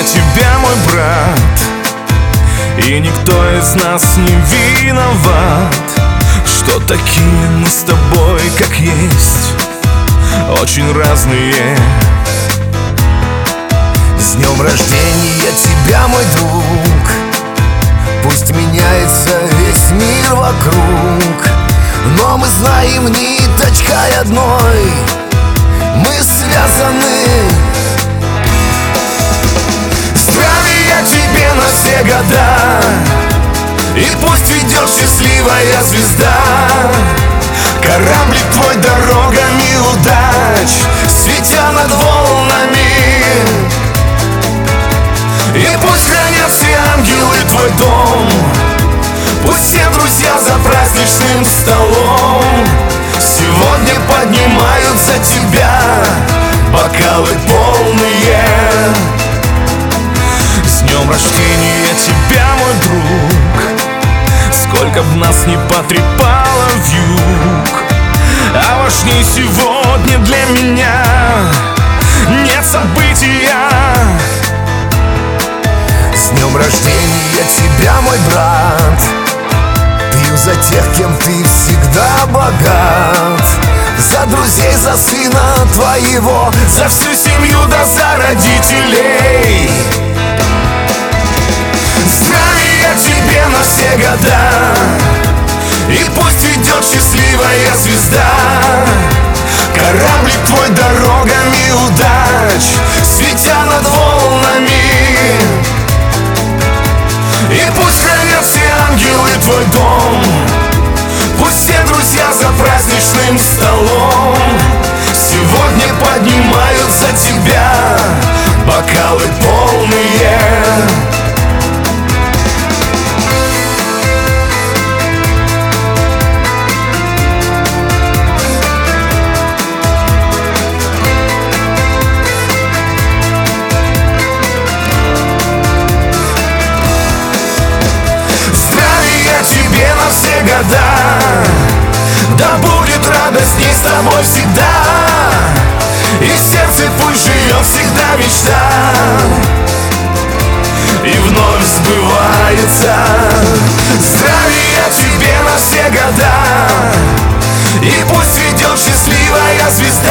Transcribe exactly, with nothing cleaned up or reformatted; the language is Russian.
тебя, мой брат, и никто из нас не виноват, что такие мы с тобой, как есть, очень разные. С днем рождения тебя, мой друг! Пусть меняется весь мир вокруг, но мы знаем ниточкой одной, мы связаны. Здравия тебе на все года, и пусть ведет счастливая звезда. Кораблик твой дорогами удач, светя над волнами. И пусть хранят все ангелы твой дом, пусть все друзья за праздничным столом сегодня поднимают за тебя бокалы полные. С днем рождения тебя, мой друг! Сколько б нас не потрепало вьюг, а важней сегодня для меня нет события. С днем рождения тебя, мой брат! Пью за тех, кем ты всегда богат, за друзей, за сына твоего, за всю семью, да за родителей. Здравия тебе на все года, и пусть ведет счастливая звезда. Кораблик твой дорогами удач, светя над волнами. И пусть хранят все ангелы твой дом, пусть все друзья за праздничным столом сегодня поднимают за тебя бокалы полные. Все года, да будет радость с ней с тобой всегда, и в сердце пусть живет всегда мечта, и вновь сбывается. Здравия тебе на все года, и пусть ведет счастливая звезда.